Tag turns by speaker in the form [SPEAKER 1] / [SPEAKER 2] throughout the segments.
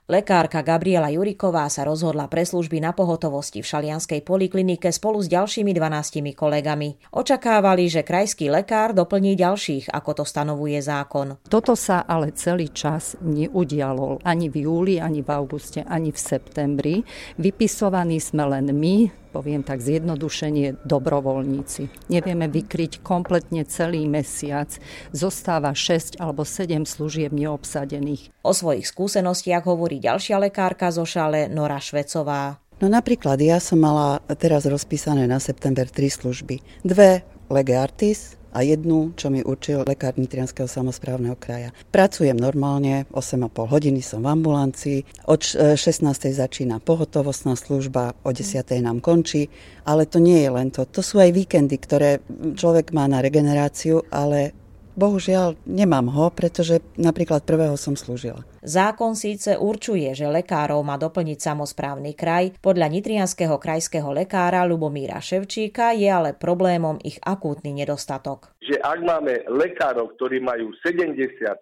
[SPEAKER 1] Lekárka Gabriela Juriková sa rozhodla pre služby na pohotovosti v Šalianskej poliklinike spolu s ďalšími 12 kolegami. Očakávali, že krajský lekár doplní ďalších, ako to stanovuje zákon.
[SPEAKER 2] Toto sa ale celý čas neudialo. Ani v júli, ani v auguste, ani v septembri. Vypisovaní sme len my, poviem tak zjednodušenie, dobrovoľníci. Nevieme vykryť kompletne celý mesiac. Zostáva 6 alebo 7 služieb neobsadených.
[SPEAKER 1] O svojich skúsenostiach hovorí ďalšia lekárka zo Šale, Nora Švecová.
[SPEAKER 3] No napríklad ja som mala teraz rozpísané na september 3 služby. 2 lege artis a 1, čo mi určil lekár Nitrianskeho samosprávneho kraja. Pracujem normálne, 8,5 hodiny som v ambulancii, od 16. začína pohotovostná služba, o 10. nám končí, ale to nie je len to. To sú aj víkendy, ktoré človek má na regeneráciu, ale bohužiaľ nemám ho, pretože napríklad 1. som slúžila.
[SPEAKER 1] Zákon síce určuje, že lekárov má doplniť samosprávny kraj, podľa nitrianskeho krajského lekára Ľubomíra Ševčíka je ale problémom ich akútny nedostatok.
[SPEAKER 4] Že ak máme lekárov, ktorí majú 70-75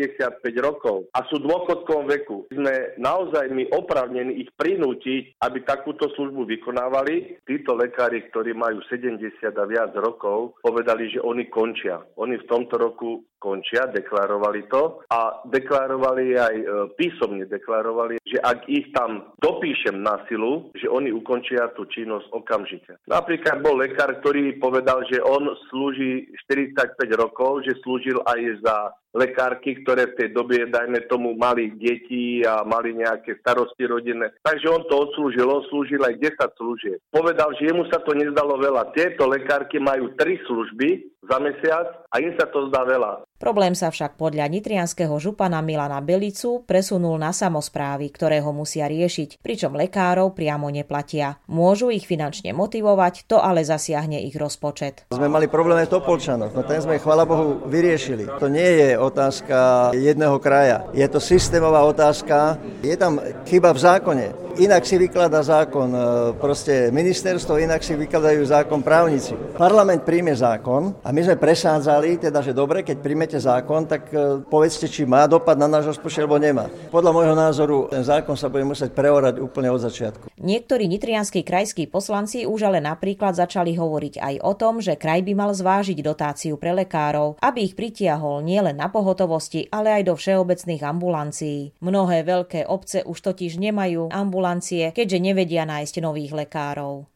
[SPEAKER 4] rokov a sú v dôchodkovom veku, sme naozaj oprávnení ich prinútiť, aby takúto službu vykonávali. Títo lekári, ktorí majú 70 a viac rokov, povedali, že oni končia. Oni v tomto roku končia, deklarovali to a deklarovali aj písomne deklarovali, že ak ich tam dopíšem na silu, že oni ukončia tú činnosť okamžite. Napríklad bol lekár, ktorý povedal, že on slúži 45 rokov, že slúžil aj za lekárky, ktoré v tej dobe, dajme tomu, mali deti a mali nejaké starosti rodinné. Takže on to odslúžil aj 10 služieb. Povedal, že jemu sa to nezdalo veľa. Tieto lekárky majú 3 služby za mesiac a im sa to zdá veľa.
[SPEAKER 1] Problém sa však podľa nitrianskeho župana Milana Belicu presunul na samosprávy, ktoré ho musia riešiť, pričom lekárov priamo neplatia. Môžu ich finančne motivovať, to ale zasiahne ich rozpočet.
[SPEAKER 5] Sme mali problém aj v Topolčanoch, no ten sme, chvála Bohu, vyriešili. To nie je otázka jedného kraja, je to systémová otázka, je tam chyba v zákone. Inak si vykladá zákon proste ministerstvo, inak si vykladajú zákon právnici. Parlament príjme zákon a my sme presádzali, teda, že dobre, keď príjmete zákon, tak povedzte, či má dopad na náš rozpočet, alebo nemá. Podľa môjho názoru ten zákon sa bude musieť preorať úplne od začiatku.
[SPEAKER 1] Niektorí nitrianski krajskí poslanci už ale napríklad začali hovoriť aj o tom, že kraj by mal zvážiť dotáciu pre lekárov, aby ich pritiahol nielen na pohotovosti, ale aj do všeobecných ambulancií. Mnohé veľké obce už totiž nemajú ambulancie, keďže nevedia nájsť nových lekárov.